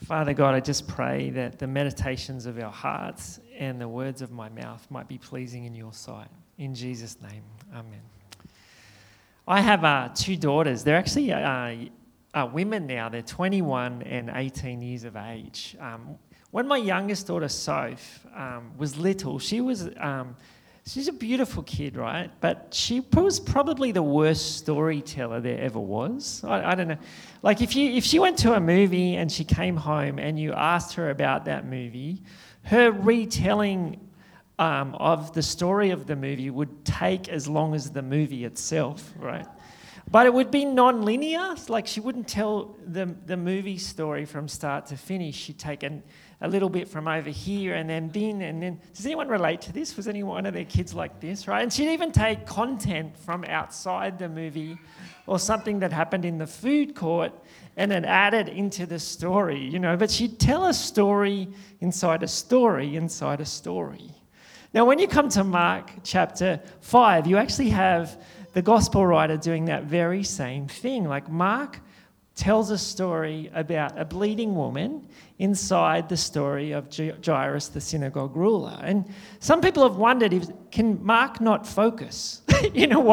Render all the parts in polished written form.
Father God, I just pray that the meditations of our hearts and the words of my mouth might be pleasing in your sight. In Jesus' name, amen. I have two daughters. They're actually women now. They're 21 and 18 years of age. When my youngest daughter, Soph, was little, she's a beautiful kid, right? But she was probably the worst storyteller there ever was. I don't know. Like if she went to a movie and she came home and you asked her about that movie, her retelling of the story of the movie would take as long as the movie itself, right? But it would be non-linear. Like she wouldn't tell the movie story from start to finish. She'd take a little bit from over here and then. Does anyone relate to this? Was any one of their kids like this, right? And she'd even take content from outside the movie or something that happened in the food court and then add it into the story, you know. But she'd tell a story inside a story inside a story. Now, when you come to Mark chapter 5, you actually have the gospel writer doing that very same thing. Like Mark tells a story about a bleeding woman inside the story of Jairus, the synagogue ruler. And some people have wondered, can Mark not focus? You know,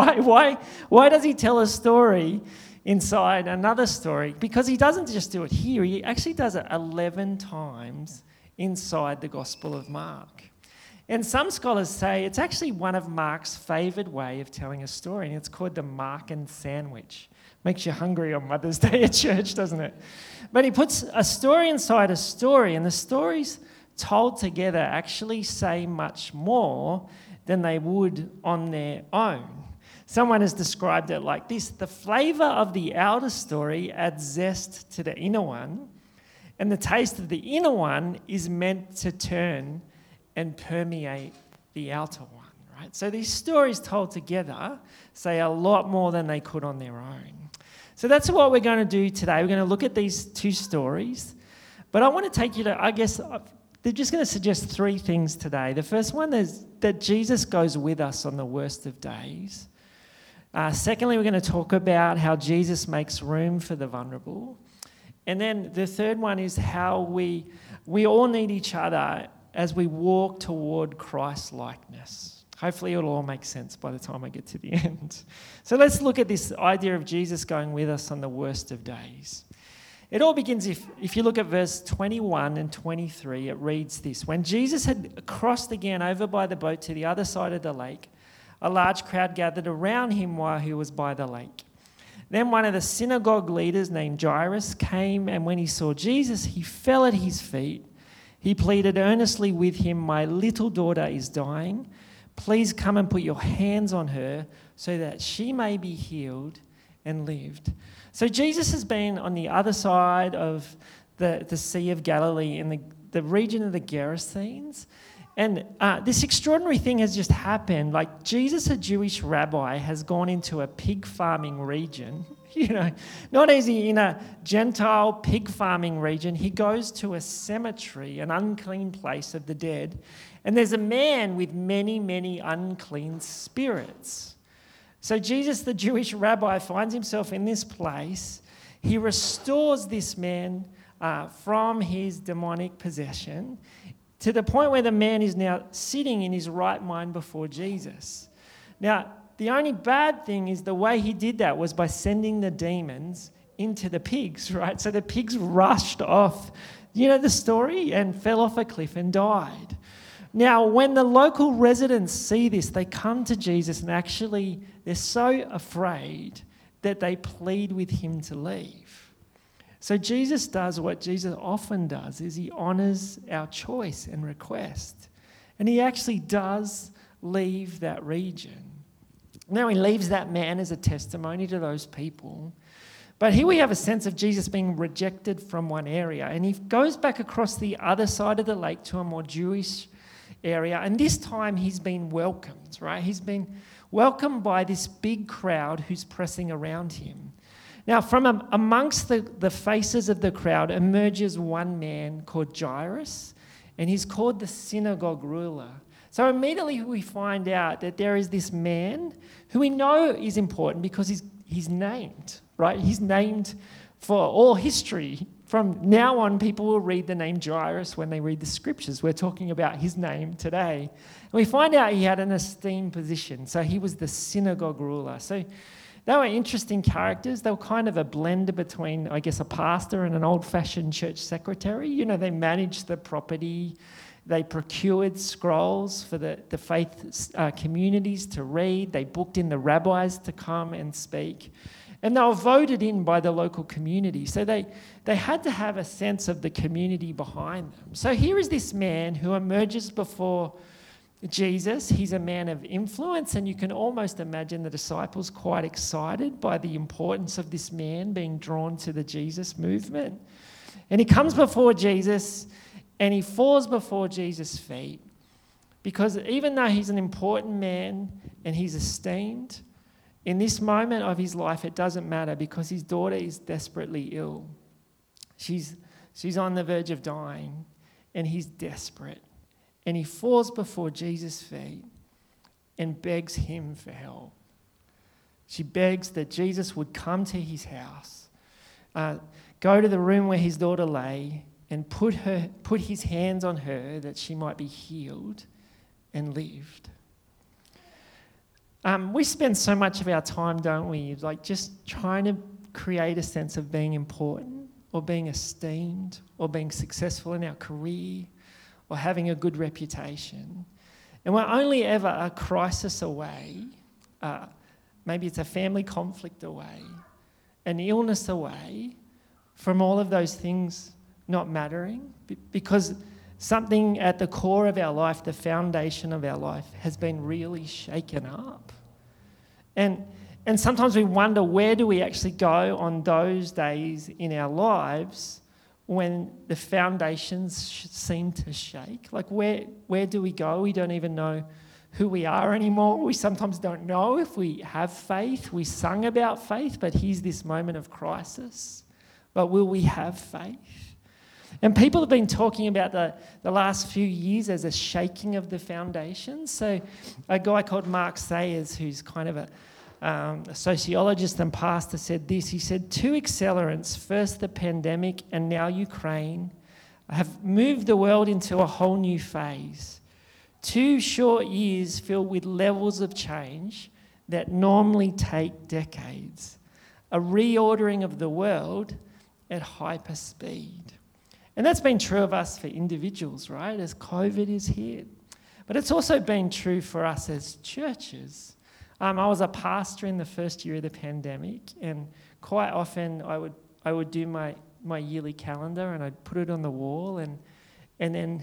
why does he tell a story inside another story? Because he doesn't just do it here, he actually does it 11 times inside the Gospel of Mark. And some scholars say it's actually one of Mark's favoured way of telling a story, and it's called the Markan sandwich. Makes you hungry on Mother's Day at church, doesn't it? But he puts a story inside a story, and the stories told together actually say much more than they would on their own. Someone has described it like this: the flavour of the outer story adds zest to the inner one, and the taste of the inner one is meant to turn and permeate the outer one, right? So these stories told together say a lot more than they could on their own. So that's what we're going to do today. We're going to look at these two stories. But I want to take you to, they're just going to suggest three things today. The first one is that Jesus goes with us on the worst of days. Secondly, we're going to talk about how Jesus makes room for the vulnerable. And then the third one is how we all need each other as we walk toward Christ-likeness. Hopefully it'll all make sense by the time I get to the end. So let's look at this idea of Jesus going with us on the worst of days. It all begins, if you look at verse 21 and 23, it reads this: When Jesus had crossed again over by the boat to the other side of the lake, a large crowd gathered around him while he was by the lake. Then one of the synagogue leaders named Jairus came, and when he saw Jesus, he fell at his feet. He pleaded earnestly with him, "My little daughter is dying. Please come and put your hands on her so that she may be healed and lived." So Jesus has been on the other side of the Sea of Galilee in the region of the Gerasenes. And this extraordinary thing has just happened. Like Jesus, a Jewish rabbi, has gone into a pig farming region. You know, not easy in a Gentile pig farming region. He goes to a cemetery, an unclean place of the dead, and there's a man with many, many unclean spirits. So Jesus, the Jewish rabbi, finds himself in this place. He restores this man from his demonic possession to the point where the man is now sitting in his right mind before Jesus. Now, the only bad thing is the way he did that was by sending the demons into the pigs, right? So the pigs rushed off, you know the story, and fell off a cliff and died. Now, when the local residents see this, they come to Jesus and actually they're so afraid that they plead with him to leave. So Jesus does what Jesus often does, is he honours our choice and request. And he actually does leave that region. Now he leaves that man as a testimony to those people. But here we have a sense of Jesus being rejected from one area, and he goes back across the other side of the lake to a more Jewish area, and this time he's been welcomed, right? He's been welcomed by this big crowd who's pressing around him. Now, from amongst the faces of the crowd emerges one man called Jairus, and he's called the synagogue ruler. So immediately we find out that there is this man who we know is important because he's named, right? He's named for all history from now on, people will read the name Jairus when they read the scriptures. We're talking about his name today. And we find out he had an esteemed position. So he was the synagogue ruler. So they were interesting characters. They were kind of a blender between, I guess, a pastor and an old-fashioned church secretary. You know, they managed the property. They procured scrolls for the faith communities to read. They booked in the rabbis to come and speak. And they were voted in by the local community. So they had to have a sense of the community behind them. So here is this man who emerges before Jesus. He's a man of influence, and you can almost imagine the disciples quite excited by the importance of this man being drawn to the Jesus movement. And he comes before Jesus, and he falls before Jesus' feet, because even though he's an important man and he's esteemed, in this moment of his life, it doesn't matter, because his daughter is desperately ill. She's on the verge of dying, and he's desperate. And he falls before Jesus' feet and begs him for help. She begs that Jesus would come to his house, go to the room where his daughter lay, and put his hands on her that she might be healed and lived. We spend so much of our time, don't we, like just trying to create a sense of being important or being esteemed or being successful in our career or having a good reputation. And we're only ever a crisis away, maybe it's a family conflict away, an illness away from all of those things not mattering, because something at the core of our life, the foundation of our life, has been really shaken up. And sometimes we wonder, where do we actually go on those days in our lives when the foundations seem to shake? Like, where do we go? We don't even know who we are anymore. We sometimes don't know if we have faith. We sung about faith, but here's this moment of crisis. But will we have faith? And people have been talking about the last few years as a shaking of the foundations. So a guy called Mark Sayers, who's kind of a sociologist and pastor, said this. He said, 2 accelerants, first the pandemic and now Ukraine, have moved the world into a whole new phase. 2 short years filled with levels of change that normally take decades. A reordering of the world at hyper speed. And that's been true of us for individuals, right, as COVID is hit. But it's also been true for us as churches. I was a pastor in the first year of the pandemic, and quite often I would do my yearly calendar, and I'd put it on the wall, and then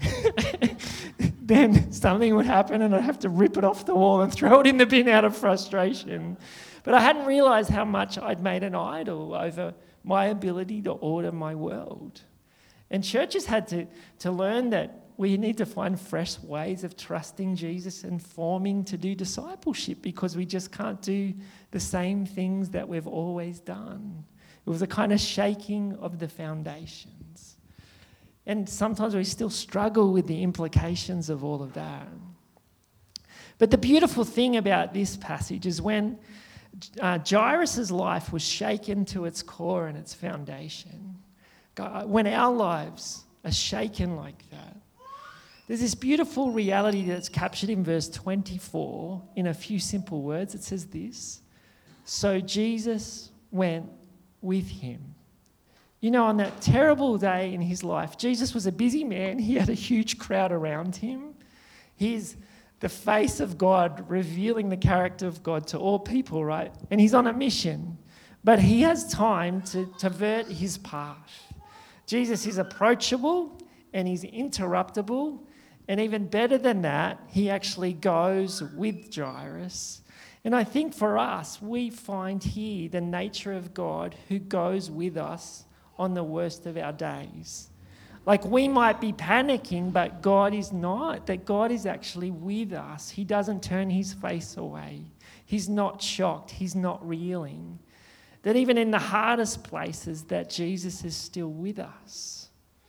then something would happen, and I'd have to rip it off the wall and throw it in the bin out of frustration. But I hadn't realised how much I'd made an idol over my ability to order my world. And churches had to learn that we need to find fresh ways of trusting Jesus and forming to do discipleship, because we just can't do the same things that we've always done. It was a kind of shaking of the foundations. And sometimes we still struggle with the implications of all of that. But the beautiful thing about this passage is when Jairus' life was shaken to its core and its foundation, when our lives are shaken like that, there's this beautiful reality that's captured in verse 24 in a few simple words. It says this: so Jesus went with him. You know, on that terrible day in his life, Jesus was a busy man. He had a huge crowd around him. He's the face of God, revealing the character of God to all people, right? And he's on a mission, but he has time to vert his path. Jesus is approachable and he's interruptible. And even better than that, he actually goes with Jairus. And I think for us, we find here the nature of God who goes with us on the worst of our days. Like, we might be panicking, but God is not. That God is actually with us. He doesn't turn his face away. He's not shocked. He's not reeling. That even in the hardest places, that Jesus is still with us.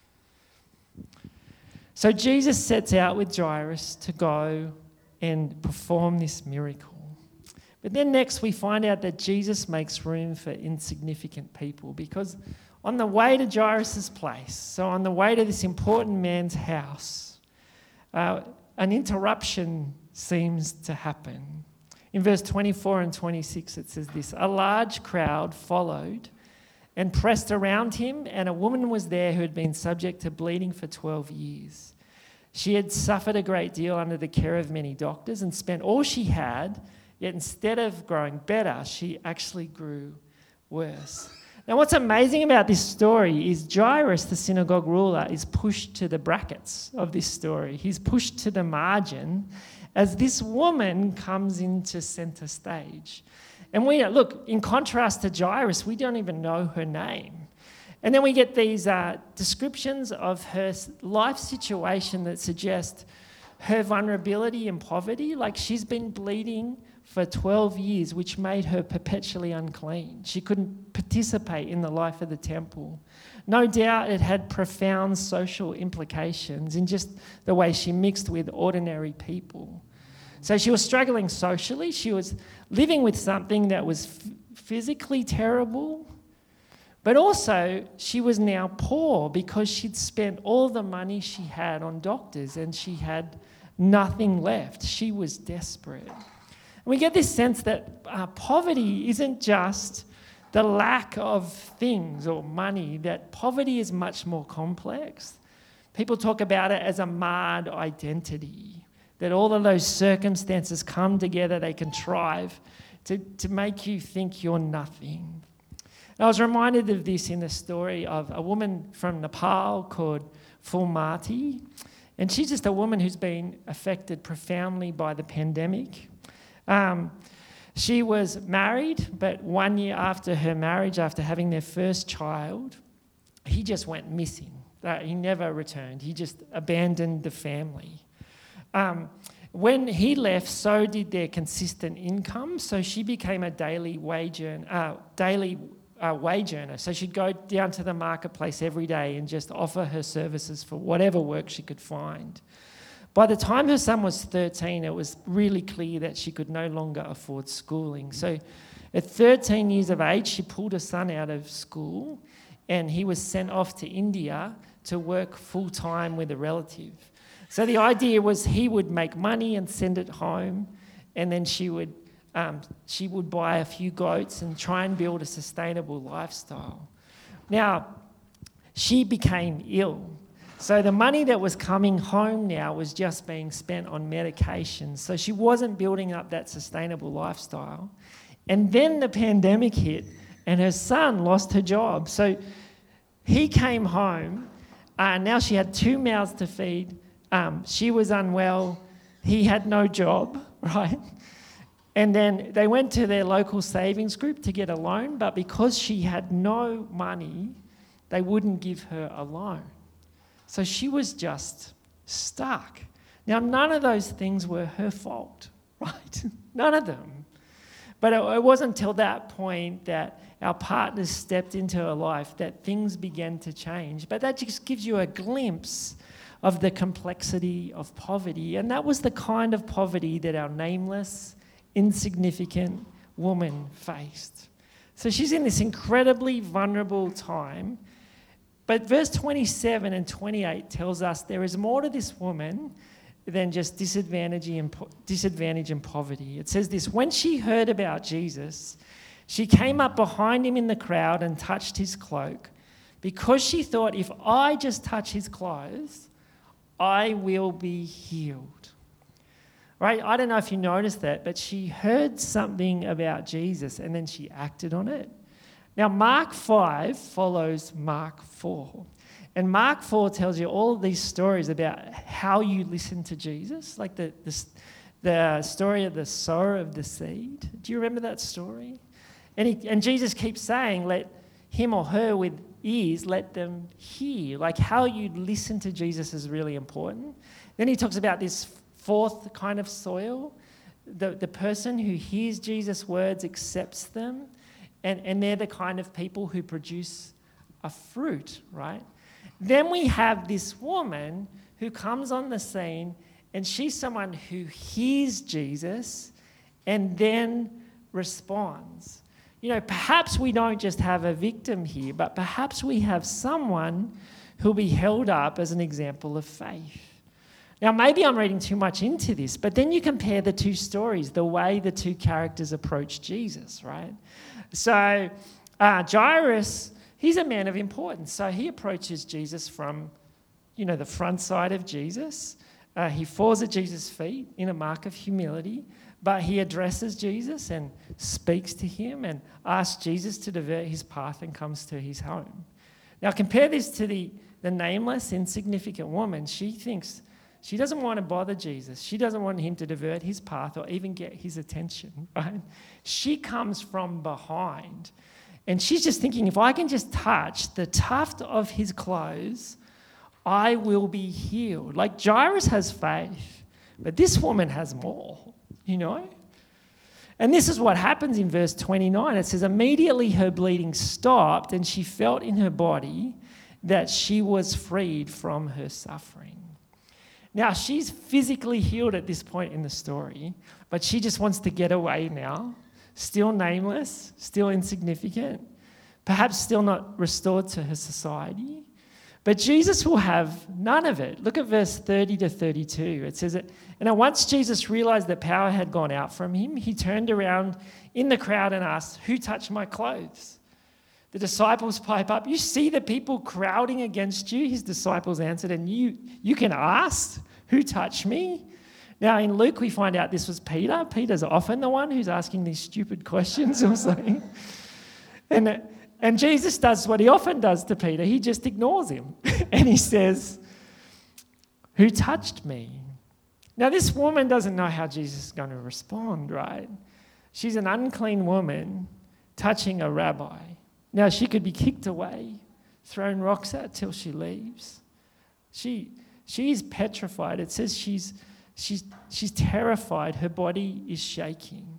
So Jesus sets out with Jairus to go and perform this miracle. But then next we find out that Jesus makes room for insignificant people, because On the way to Jairus' place, so on the way to this important man's house, an interruption seems to happen. In verse 24 and 26, it says this: a large crowd followed and pressed around him, and a woman was there who had been subject to bleeding for 12 years. She had suffered a great deal under the care of many doctors and spent all she had, yet instead of growing better, she actually grew worse. Now, what's amazing about this story is Jairus, the synagogue ruler, is pushed to the brackets of this story. He's pushed to the margin as this woman comes into center stage. And we look, in contrast to Jairus, we don't even know her name. And then we get these descriptions of her life situation that suggest her vulnerability and poverty. Like, she's been bleeding for 12 years, which made her perpetually unclean. She couldn't participate in the life of the temple. No doubt it had profound social implications in just the way she mixed with ordinary people. So she was struggling socially. She was living with something that was physically terrible, but also she was now poor because she'd spent all the money she had on doctors and she had nothing left. She was desperate. And we get this sense that poverty isn't just the lack of things or money, that poverty is much more complex. People talk about it as a marred identity, that all of those circumstances come together, they contrive to make you think you're nothing. And I was reminded of this in the story of a woman from Nepal called Phulmati, and she's just a woman who's been affected profoundly by the pandemic. She was married, but 1 year after her marriage, after having their first child, he just went missing. He never returned. He just abandoned the family. When he left, so did their consistent income. So she became a daily wage earner. So she'd go down to the marketplace every day and just offer her services for whatever work she could find. By the time her son was 13, it was really clear that she could no longer afford schooling. So at 13 years of age, she pulled her son out of school and he was sent off to India to work full-time with a relative. So the idea was he would make money and send it home, and then she would buy a few goats and try and build a sustainable lifestyle. Now, she became ill. So the money that was coming home now was just being spent on medication. So she wasn't building up that sustainable lifestyle. And then the pandemic hit and her son lost her job. So he came home. Now she had 2 mouths to feed. She was unwell. He had no job, right? And then they went to their local savings group to get a loan, but because she had no money, they wouldn't give her a loan. So she was just stuck. Now, none of those things were her fault, right? None of them. But it wasn't until that point that our partners stepped into her life that things began to change. But that just gives you a glimpse of the complexity of poverty. And that was the kind of poverty that our nameless, insignificant woman faced. So she's in this incredibly vulnerable time. But verse 27 and 28 tells us there is more to this woman than just disadvantage and poverty. It says this: when she heard about Jesus, she came up behind him in the crowd and touched his cloak, because she thought, if I just touch his clothes, I will be healed. Right? I don't know if you noticed that, but she heard something about Jesus and then she acted on it. Now, Mark 5 follows Mark 4. And Mark 4 tells you all of these stories about how you listen to Jesus, like the story of the sower of the seed. Do you remember that story? And Jesus keeps saying, let him or her with ears, let them hear. Like, how you listen to Jesus is really important. Then he talks about this fourth kind of soil. The person who hears Jesus' words accepts them, and they're the kind of people who produce a fruit, right? Then we have this woman who comes on the scene, and she's someone who hears Jesus and then responds. perhaps we don't just have a victim here, but perhaps we have someone who'll be held up as an example of faith. Now, maybe I'm reading too much into this, but then you compare the two stories, the way the two characters approach Jesus, right? So Jairus, he's a man of importance. So he approaches Jesus from, the front side of Jesus. He falls at Jesus' feet in a mark of humility, but he addresses Jesus and speaks to him and asks Jesus to divert his path and comes to his home. Now, compare this to the nameless, insignificant woman. She doesn't want to bother Jesus. She doesn't want him to divert his path or even get his attention, right? She comes from behind. And she's just thinking, if I can just touch the tuft of his clothes, I will be healed. Like Jairus has faith, but this woman has more, And this is what happens in verse 29. It says, immediately her bleeding stopped and she felt in her body that she was freed from her suffering. Now, she's physically healed at this point in the story, but she just wants to get away now. Still nameless, still insignificant, perhaps still not restored to her society. But Jesus will have none of it. Look at verse 30 to 32. It says, and once Jesus realized that power had gone out from him, he turned around in the crowd and asked, who touched my clothes? The disciples pipe up, you see the people crowding against you? His disciples answered, and you can ask, who touched me? Now, in Luke, we find out this was Peter. Peter's often the one who's asking these stupid questions or something. And Jesus does what he often does to Peter. He just ignores him. And he says, who touched me? Now, this woman doesn't know how Jesus is going to respond, right? She's an unclean woman touching a rabbi. Now, she could be kicked away, thrown rocks at till she leaves. She's petrified. It says she's terrified. Her body is shaking.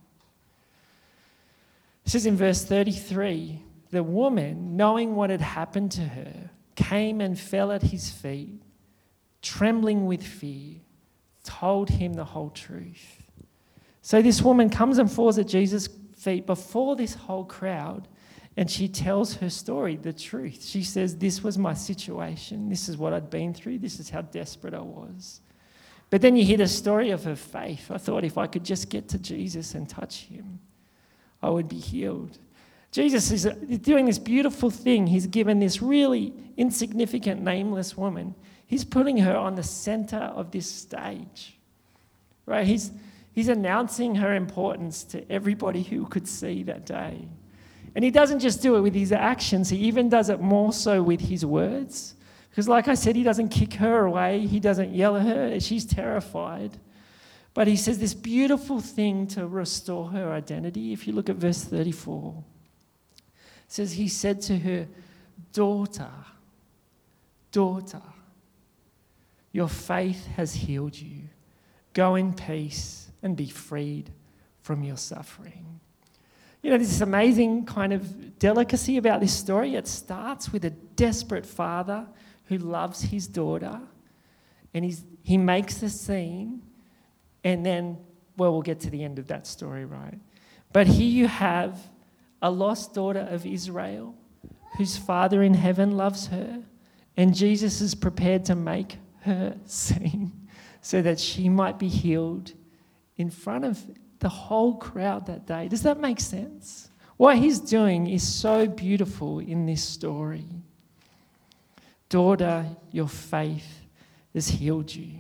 It says in verse 33, the woman, knowing what had happened to her, came and fell at his feet, trembling with fear, told him the whole truth. So this woman comes and falls at Jesus' feet before this whole crowd, and she tells her story, the truth. She says, this was my situation. This is what I'd been through. This is how desperate I was. But then you hear the story of her faith. I thought if I could just get to Jesus and touch him, I would be healed. Jesus is doing this beautiful thing. He's given this really insignificant, nameless woman. He's putting her on the center of this stage, right? He's announcing her importance to everybody who could see that day. And he doesn't just do it with his actions. He even does it more so with his words. Because like I said, he doesn't kick her away. He doesn't yell at her. She's terrified. But he says this beautiful thing to restore her identity. If you look at verse 34, it says, he said to her, daughter, your faith has healed you. Go in peace and be freed from your suffering. There's this amazing kind of delicacy about this story. It starts with a desperate father who loves his daughter, and he makes the scene, and then, we'll get to the end of that story, right? But here you have a lost daughter of Israel whose Father in heaven loves her, and Jesus is prepared to make her sing so that she might be healed in front of the whole crowd that day. Does that make sense? What he's doing is so beautiful in this story. Daughter, your faith has healed you.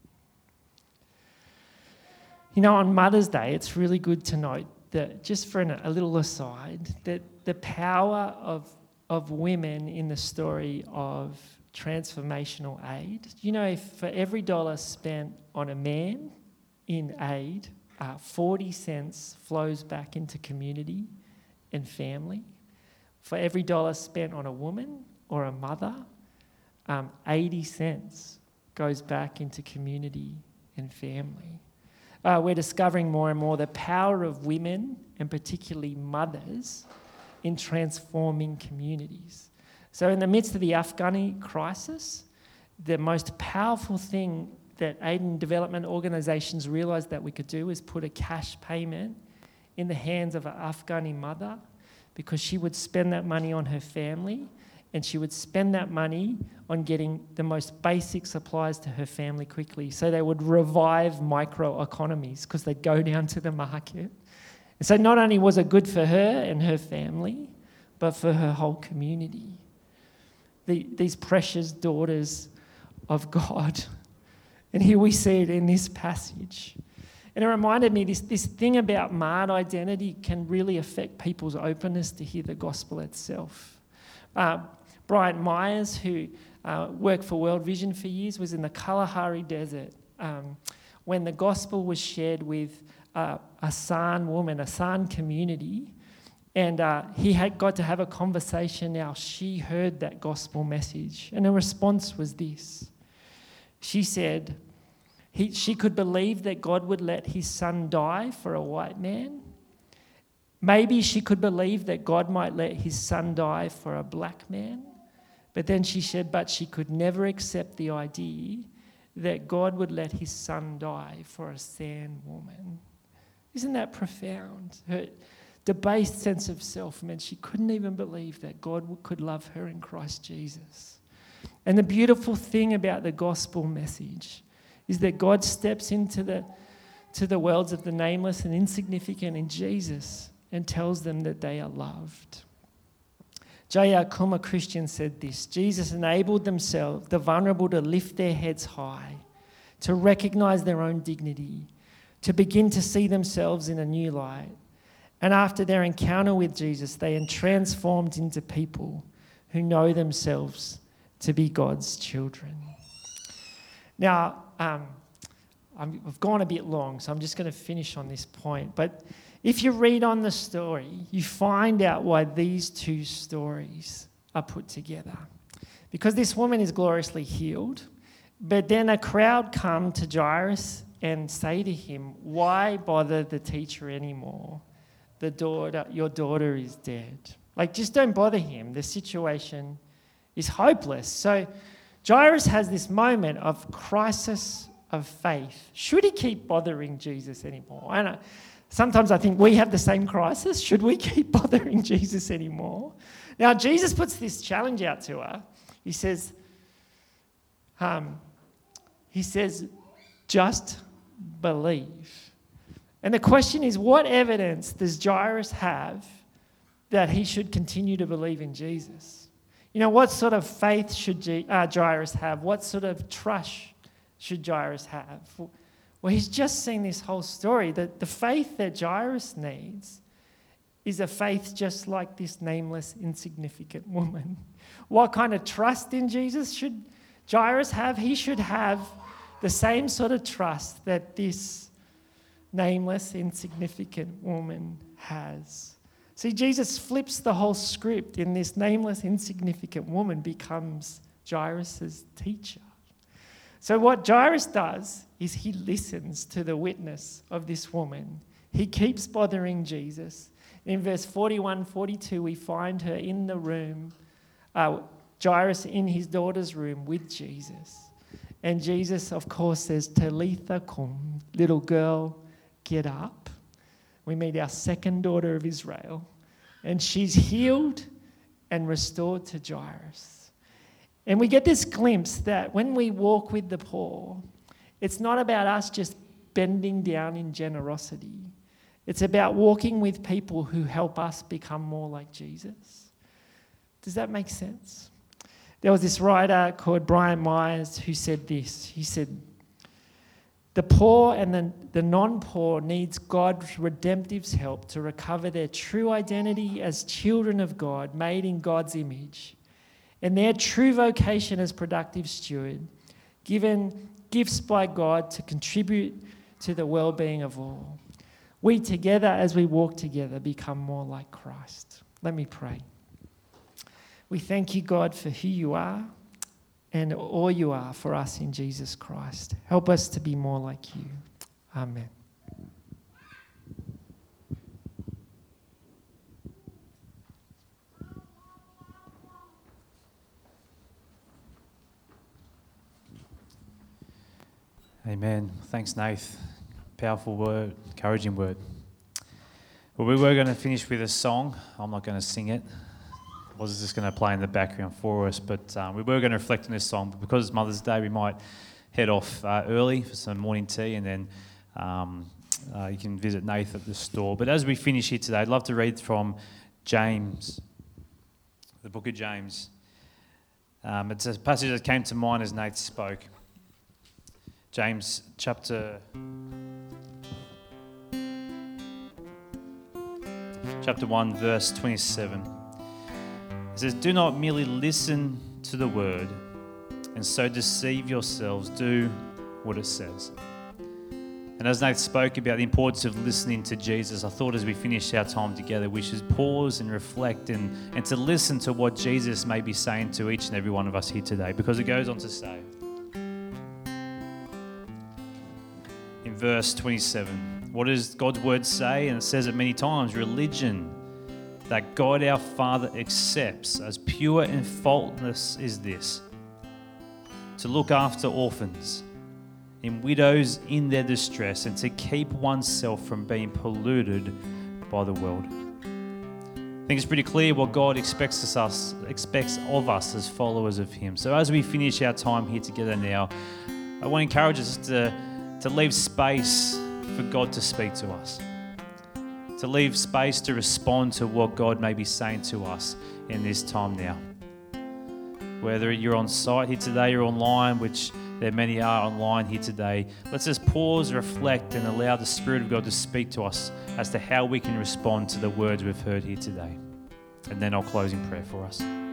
On Mother's Day, it's really good to note that, just for a little aside, that the power of women in the story of transformational aid. For every dollar spent on a man in aid, 40 cents flows back into community and family. For every dollar spent on a woman or a mother, 80 cents goes back into community and family. We're discovering more and more the power of women, and particularly mothers, in transforming communities. So in the midst of the Afghani crisis, the most powerful thing that aid and development organisations realised that we could do is put a cash payment in the hands of an Afghani mother because she would spend that money on her family, and she would spend that money on getting the most basic supplies to her family quickly. So they would revive microeconomies because they'd go down to the market. And so not only was it good for her and her family, but for her whole community. These precious daughters of God. And here we see it in this passage. And it reminded me, this thing about marred identity can really affect people's openness to hear the gospel itself. Brian Myers, who worked for World Vision for years, was in the Kalahari Desert when the gospel was shared with a San woman, a San community, and he had got to have a conversation. Now she heard that gospel message, and her response was this. She said she could believe that God would let his son die for a white man. Maybe she could believe that God might let his son die for a black man. But then she said, but she could never accept the idea that God would let his son die for a San woman. Isn't that profound? Her debased sense of self meant she couldn't even believe that God could love her in Christ Jesus. And the beautiful thing about the gospel message is that God steps into the worlds of the nameless and insignificant in Jesus and tells them that they are loved. J.R. Kuma Christian said this: Jesus enabled themselves, the vulnerable, to lift their heads high, to recognize their own dignity, to begin to see themselves in a new light. And after their encounter with Jesus, they are transformed into people who know themselves to be God's children. Now, I've gone a bit long, so I'm just going to finish on this point. But if you read on the story, you find out why these two stories are put together. Because this woman is gloriously healed, but then a crowd come to Jairus and say to him, why bother the teacher anymore? Your daughter is dead. Like, just don't bother him. The situation is hopeless. So Jairus has this moment of crisis of faith. Should he keep bothering Jesus anymore? I know. Sometimes I think we have the same crisis. Should we keep bothering Jesus anymore? Now, Jesus puts this challenge out to her. He says, just believe. And the question is, what evidence does Jairus have that he should continue to believe in Jesus? You know, what sort of faith should Jairus have? What sort of trust should Jairus have? Well, he's just seen this whole story. The faith that Jairus needs is a faith just like this nameless, insignificant woman. What kind of trust in Jesus should Jairus have? He should have the same sort of trust that this nameless, insignificant woman has. See, Jesus flips the whole script, and this nameless, insignificant woman becomes Jairus' teacher. So what Jairus does is he listens to the witness of this woman. He keeps bothering Jesus. In verse 41, 42, we find her in the room, Jairus in his daughter's room with Jesus. And Jesus, of course, says, Talitha cum, little girl, get up. We meet our second daughter of Israel, and she's healed and restored to Jairus. And we get this glimpse that when we walk with the poor, it's not about us just bending down in generosity. It's about walking with people who help us become more like Jesus. Does that make sense? There was this writer called Brian Myers who said this. He said, the poor and the non-poor needs God's redemptive help to recover their true identity as children of God, made in God's image, and their true vocation as productive steward, given gifts by God to contribute to the well-being of all. We together, as we walk together, become more like Christ. Let me pray. We thank you, God, for who you are and all you are for us in Jesus Christ. Help us to be more like you. Amen. Amen. Thanks, Nath. Powerful word, encouraging word. Well, we were going to finish with a song. I'm not going to sing it. I was just going to play in the background for us, but we were going to reflect on this song. But because it's Mother's Day, we might head off early for some morning tea, and then you can visit Nath at the store. But as we finish here today, I'd love to read from James, the book of James. It's a passage that came to mind as Nath spoke. James chapter 1, verse 27. It says, "Do not merely listen to the word and so deceive yourselves. Do what it says." And as Nate spoke about the importance of listening to Jesus, I thought as we finish our time together, we should pause and reflect and to listen to what Jesus may be saying to each and every one of us here today, because it goes on to say in verse 27, what does God's word say? And it says it many times, religion that God our Father accepts as pure and faultless is this: to look after orphans and widows in their distress, and to keep oneself from being polluted by the world. I think it's pretty clear what God expects of us as followers of Him. So as we finish our time here together now, I want to encourage us to leave space for God to speak to us, to leave space to respond to what God may be saying to us in this time now. Whether you're on site here today or online, which there many are online here today, let's just pause, reflect, and allow the Spirit of God to speak to us as to how we can respond to the words we've heard here today. And then I'll close in prayer for us.